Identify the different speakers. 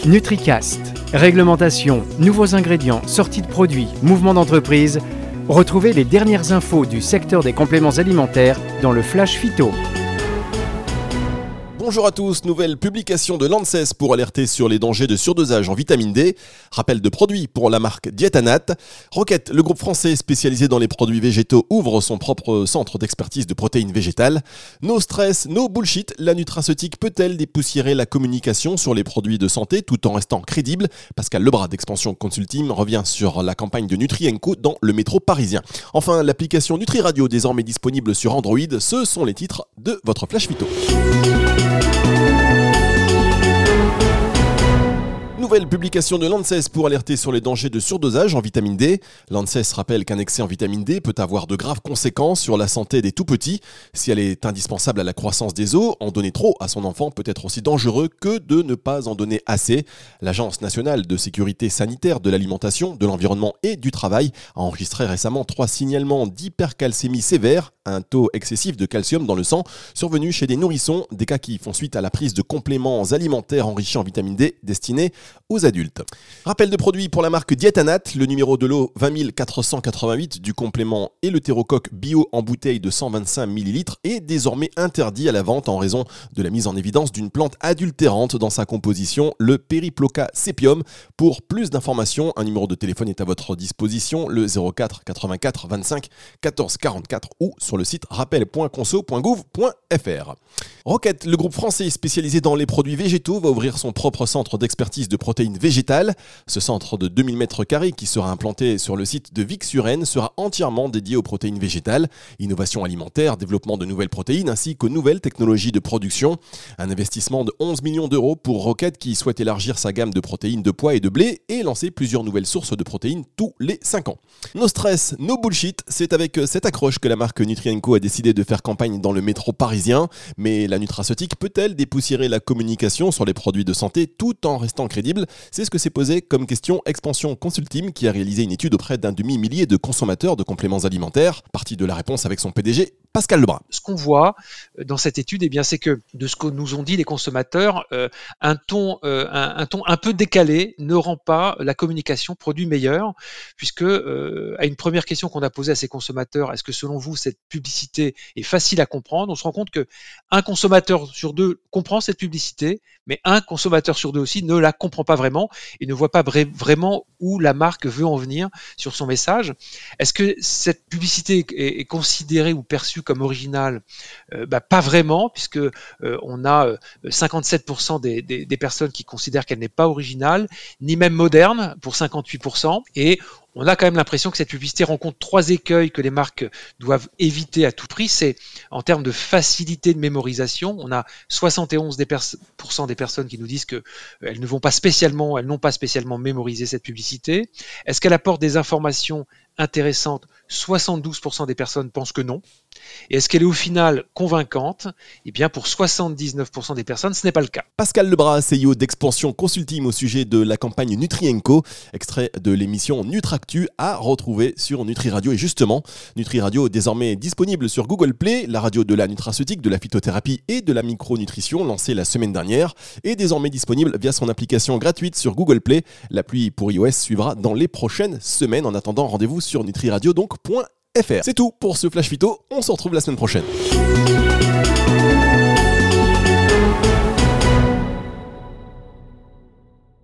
Speaker 1: NutriCast. Réglementation, nouveaux ingrédients, sorties de produits, mouvements d'entreprise. Retrouvez les dernières infos du secteur des compléments alimentaires dans le Flash Phyto.
Speaker 2: Bonjour à tous, nouvelle publication de l'ANSES pour alerter sur les dangers de surdosage en vitamine D. Rappel de produits pour la marque Diétanat. Roquette, le groupe français spécialisé dans les produits végétaux, ouvre son propre centre d'expertise de protéines végétales. No stress, no bullshit, la nutraceutique peut-elle dépoussiérer la communication sur les produits de santé tout en restant crédible? Pascal Lebras d'Expansion Consulting revient sur la campagne de Nutri & Co dans le métro parisien. Enfin, l'application Nutri Radio désormais disponible sur Android, ce sont les titres de votre Flash Phyto. Nouvelle publication de l'ANSES pour alerter sur les dangers de surdosage en vitamine D. L'ANSES rappelle qu'un excès en vitamine D peut avoir de graves conséquences sur la santé des tout-petits. Si elle est indispensable à la croissance des os, en donner trop à son enfant peut être aussi dangereux que de ne pas en donner assez. L'Agence nationale de sécurité sanitaire de l'alimentation, de l'environnement et du travail a enregistré récemment 3 signalements d'hypercalcémie sévère, un taux excessif de calcium dans le sang, survenu chez des nourrissons, des cas qui font suite à la prise de compléments alimentaires enrichis en vitamine D destinés aux adultes. Rappel de produits pour la marque Diétanat, le numéro de lot 20488 du complément Eleutérocoque bio en bouteille de 125 ml est désormais interdit à la vente en raison de la mise en évidence d'une plante adultérante dans sa composition, le Periploca sepium. Pour plus d'informations, un numéro de téléphone est à votre disposition, le 04 84 25 14 44 ou sur le site rappel.conso.gouv.fr. Roquette, le groupe français spécialisé dans les produits végétaux, va ouvrir son propre centre d'expertise de protéines végétales. Ce centre de 2000 m2 qui sera implanté sur le site de Vic-sur-Aisne sera entièrement dédié aux protéines végétales, innovation alimentaire, développement de nouvelles protéines ainsi qu'aux nouvelles technologies de production. Un investissement de 11 millions d'euros pour Roquette qui souhaite élargir sa gamme de protéines de pois et de blé et lancer plusieurs nouvelles sources de protéines tous les 5 ans. No stress, no bullshit, c'est avec cette accroche que la marque Nutri & Co a décidé de faire campagne dans le métro parisien. Mais la nutraceutique peut-elle dépoussiérer la communication sur les produits de santé tout en restant crédible? C'est ce que s'est posé comme question Expansion Consulting qui a réalisé une étude auprès d'un demi-millier de consommateurs de compléments alimentaires. Partie de la réponse avec son PDG, Pascal Lebras.
Speaker 3: Ce qu'on voit dans cette étude, c'est que de ce que nous ont dit les consommateurs, un ton un peu décalé ne rend pas la communication produit meilleure, puisque à une première question qu'on a posée à ces consommateurs, est-ce que selon vous cette publicité est facile à comprendre? On se rend compte que un consommateur sur 2 comprend cette publicité, mais un consommateur sur 2 aussi ne la comprend pas vraiment et ne voit pas vraiment où la marque veut en venir sur son message. Est-ce que cette publicité est considérée ou perçue comme originale? Pas vraiment, puisque on a 57% des personnes qui considèrent qu'elle n'est pas originale, ni même moderne pour 58%, et on a quand même l'impression que cette publicité rencontre 3 écueils que les marques doivent éviter à tout prix. C'est en termes de facilité de mémorisation. On a 71% des personnes qui nous disent qu'elles n'ont pas spécialement mémorisé cette publicité. Est-ce qu'elle apporte des informations intéressantes? 72% des personnes pensent que non. Et est-ce qu'elle est au final convaincante? Eh bien, pour 79% des personnes, ce n'est pas le cas.
Speaker 2: Pascal Lebras, CEO d'Expansion Consulting au sujet de la campagne Nutri & Co, extrait de l'émission Nutractu à retrouver sur Nutri Radio. Et justement, Nutri Radio est désormais disponible sur Google Play, la radio de la nutraceutique, de la phytothérapie et de la micronutrition lancée la semaine dernière, est désormais disponible via son application gratuite sur Google Play. L'appli pour iOS suivra dans les prochaines semaines. En attendant, rendez-vous sur nutriradio.fr. C'est tout pour ce Flash Phyto, on se retrouve la semaine prochaine.